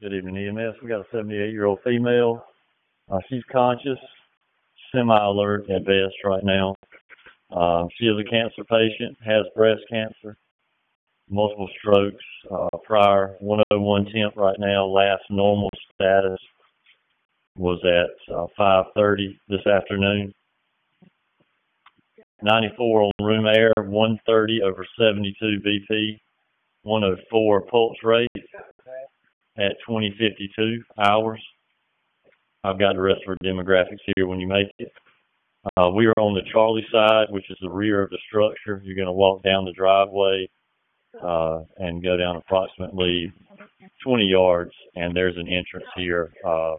Good evening, EMS. We got a 78-year-old female. She's conscious, semi-alert at best right now. She is a cancer patient, has breast cancer, multiple strokes, prior 101 temp right now. Last normal status was at 5:30 this afternoon. 94 on room air, 130 over 72 BP, 104 pulse rate at 20:52 hours. I've got the rest of her demographics here when you make it. We are on the Charlie side, which is the rear of the structure. You're going to walk down the driveway and go down approximately 20 yards, and there's an entrance here